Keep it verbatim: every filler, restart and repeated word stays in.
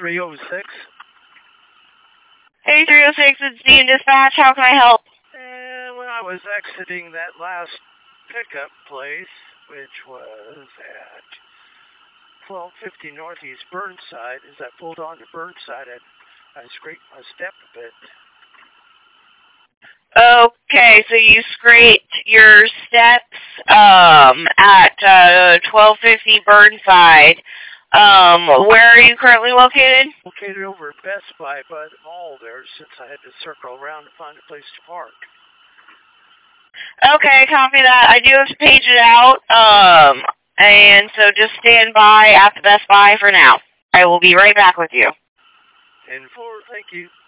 three oh six. Hey, three oh six, it's Dean Dispatch. How can I help? And when I was exiting that last pickup place, which was at twelve fifty Northeast Burnside, as I pulled onto Burnside, I, I scraped my step a bit. Okay, so you scraped your steps um, at uh, twelve fifty Burnside. Um, where are you currently located? Located over at Best Buy by the mall there, since I had to circle around to find a place to park. Okay, copy that. I do have to page it out, um, and so just stand by at the Best Buy for now. I will be right back with you. And four, thank you.